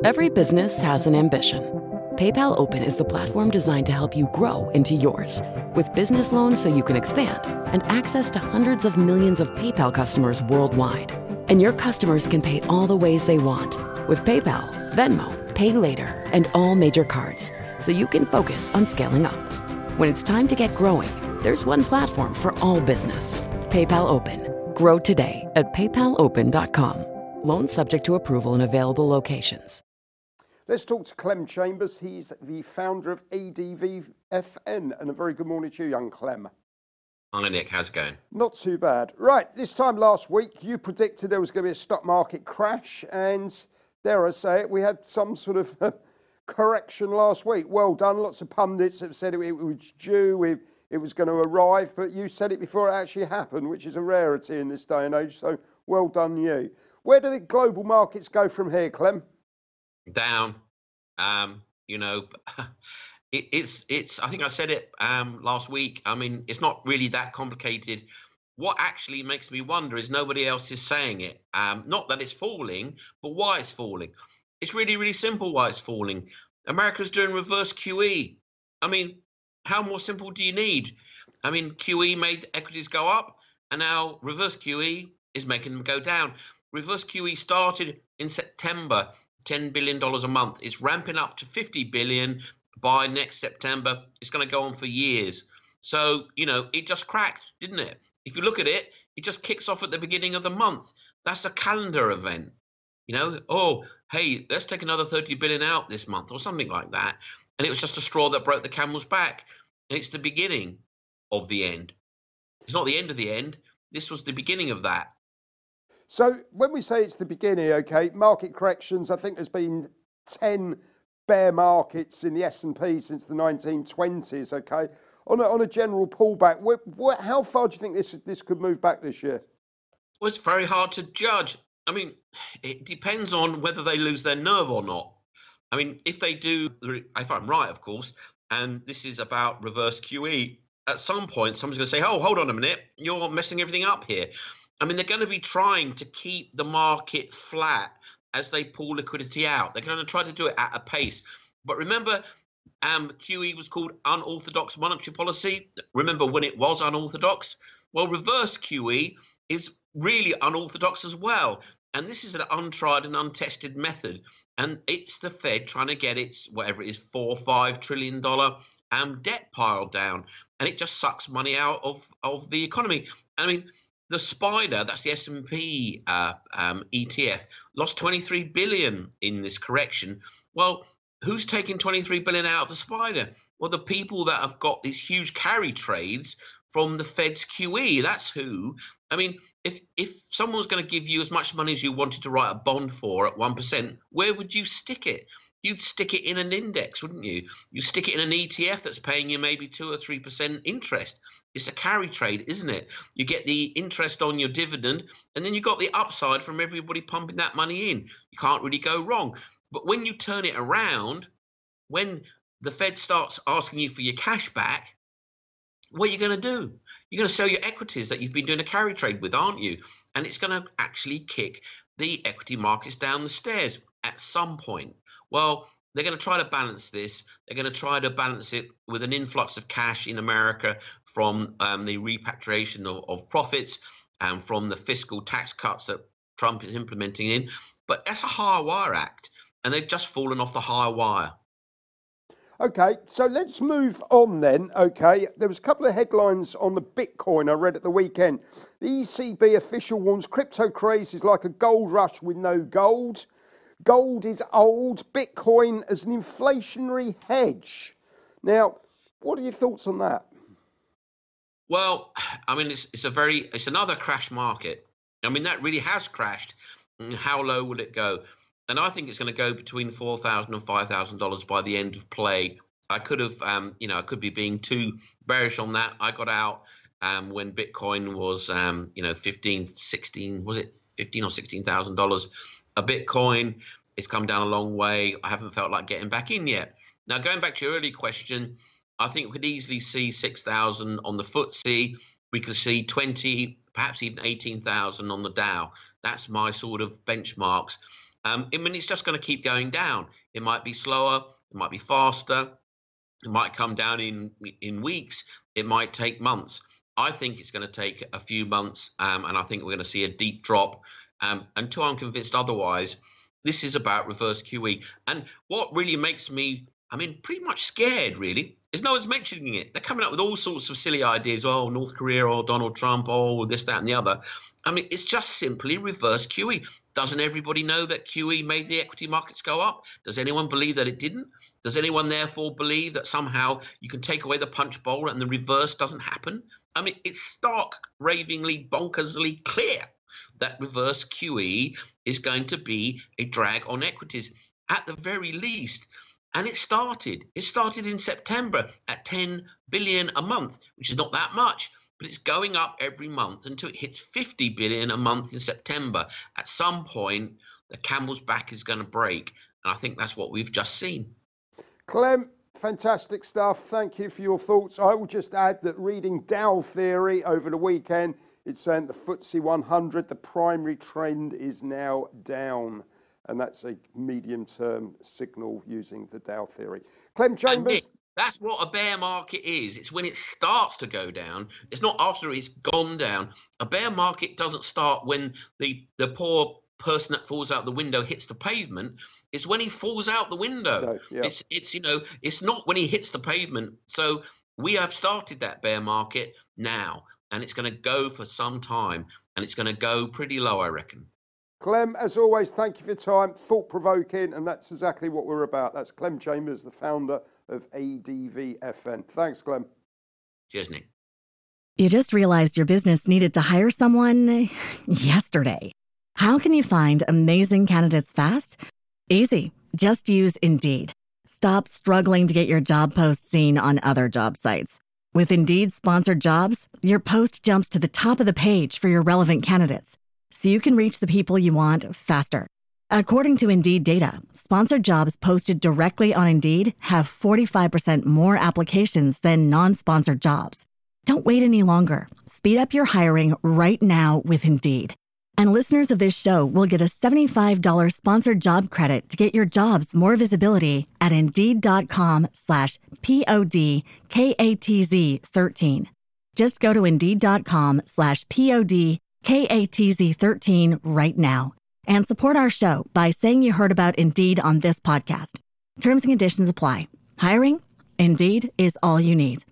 Every business has an ambition. PayPal Open is the platform designed to help you grow into yours. With business loans so you can expand and access to hundreds of millions of PayPal customers worldwide. And your customers can pay all the ways they want with PayPal, Venmo, Pay Later, and all major cards, so you can focus on scaling up. When it's time to get growing, there's one platform for all business. PayPal Open. Grow today at paypalopen.com. Loans subject to approval in available locations. Let's talk to Clem Chambers. He's the founder of ADVFN. And a very good morning to you, young Clem. Hi, Nick. How's it going? Not too bad. Right, this time last week, you predicted there was going to be a stock market crash. And dare I say it, we had some sort of correction last week. Well done. Lots of pundits have said it was due, it was going to arrive. But you said it before it actually happened, which is a rarity in this day and age. So well done you. Where do the global markets go from here, Clem? Down. It's I think I said it last week. I mean, it's not really that complicated. What actually makes me wonder is nobody else is saying it. Not that it's falling, but why it's falling. It's really, really simple why it's falling. America's doing reverse QE. I mean, how more simple do you need? I mean, QE made equities go up, and now reverse QE is making them go down. Reverse QE started in September. $10 billion a month. It's ramping up to 50 billion by next September. It's going to go on for years. So, it just cracked, didn't it? If you look at it, it just kicks off at the beginning of the month. That's a calendar event. Oh, hey, let's take another 30 billion out this month or something like that. And it was just a straw that broke the camel's back. And it's the beginning of the end. It's not the end of the end. This was the beginning of that. So when we say it's the beginning, okay, market corrections, I think there's been 10 bear markets in the S&P since the 1920s, okay? On a general pullback, how far do you think this could move back this year? Well, it's very hard to judge. I mean, it depends on whether they lose their nerve or not. I mean, if they do, if I'm right, of course, and this is about reverse QE, at some point, someone's going to say, oh, hold on a minute, you're messing everything up here. I mean, they're going to be trying to keep the market flat as they pull liquidity out. They're going to try to do it at a pace. But remember, QE was called unorthodox monetary policy. Remember when it was unorthodox? Well, reverse QE is really unorthodox as well. And this is an untried and untested method. And it's the Fed trying to get its, whatever it is, $4 or $5 trillion debt pile down. And it just sucks money out of the economy. I mean, the SPDR, that's the S&P ETF, lost 23 billion in this correction. Well, who's taking 23 billion out of the SPDR? Well, the people that have got these huge carry trades from the Fed's QE. That's who. I mean, if someone's going to give you as much money as you wanted to write a bond for at 1%, where would you stick it? You'd stick it in an index, wouldn't you? You stick it in an ETF that's paying you maybe 2 or 3% interest. It's a carry trade, isn't it? You get the interest on your dividend, and then you got the upside from everybody pumping that money in. You can't really go wrong. But when you turn it around, when the Fed starts asking you for your cash back, what are you going to do? You're going to sell your equities that you've been doing a carry trade with, aren't you? And it's going to actually kick the equity markets down the stairs at some point. Well, they're going to try to balance this. They're going to try to balance it with an influx of cash in America from the repatriation of profits and from the fiscal tax cuts that Trump is implementing in. But that's a higher wire act, and they've just fallen off the higher wire. Okay, so let's move on then. Okay, there was a couple of headlines on the Bitcoin I read at the weekend. The ECB official warns crypto craze is like a gold rush with no gold. Gold is old. Bitcoin as an inflationary hedge. Now, what are your thoughts on that? Well, I mean, it's another crash market. I mean, that really has crashed. How low will it go? And I think it's going to go between $4,000 and $5,000 by the end of play. I could have, I could be being too bearish on that. I got out when Bitcoin was, 15 or $16,000 a Bitcoin. It's come down a long way. I haven't felt like getting back in yet. Now, going back to your early question, I think we could easily see 6,000 on the FTSE. We could see 20, perhaps even 18,000 on the Dow. That's my sort of benchmarks. I mean, it's just going to keep going down. It might be slower, it might be faster, it might come down in weeks, it might take months. I think it's going to take a few months, and I think we're going to see a deep drop. Until I'm convinced otherwise, this is about reverse QE. And what really makes me, pretty much scared, really, is no one's mentioning it. They're coming up with all sorts of silly ideas. Oh, North Korea, or Donald Trump, oh, this, that, and the other. It's just simply reverse QE. Doesn't everybody know that QE made the equity markets go up? Does anyone believe that it didn't? Does anyone therefore believe that somehow you can take away the punch bowl and the reverse doesn't happen? It's stark, ravingly, bonkersly clear that reverse QE is going to be a drag on equities at the very least. And it started in September at 10 billion a month, which is not that much, but it's going up every month until it hits 50 billion a month in September. At some point, the camel's back is going to break. And I think that's what we've just seen. Clem, fantastic stuff. Thank you for your thoughts. I will just add that reading Dow Theory over the weekend, it's saying the FTSE 100, the primary trend is now down. And that's a medium-term signal using the Dow Theory. Clem Chambers. Nick, that's what a bear market is. It's when it starts to go down. It's not after it's gone down. A bear market doesn't start when the poor person that falls out the window hits the pavement. It's when he falls out the window. Yeah. It's not when he hits the pavement. So we have started that bear market now, and it's going to go for some time, and it's going to go pretty low, I reckon. Clem, as always, thank you for your time. Thought-provoking, and that's exactly what we're about. That's Clem Chambers, the founder of ADVFN. Thanks, Clem. Cheers, Nick. You just realized your business needed to hire someone yesterday. How can you find amazing candidates fast? Easy. Just use Indeed. Stop struggling to get your job post seen on other job sites. With Indeed sponsored jobs, your post jumps to the top of the page for your relevant candidates, so you can reach the people you want faster. According to Indeed data, sponsored jobs posted directly on Indeed have 45% more applications than non-sponsored jobs. Don't wait any longer. Speed up your hiring right now with Indeed. And listeners of this show will get a $75 sponsored job credit to get your jobs more visibility at Indeed.com/PODKATZ13. Just go to Indeed.com/PODKATZ13 right now and support our show by saying you heard about Indeed on this podcast. Terms and conditions apply. Hiring? Indeed is all you need.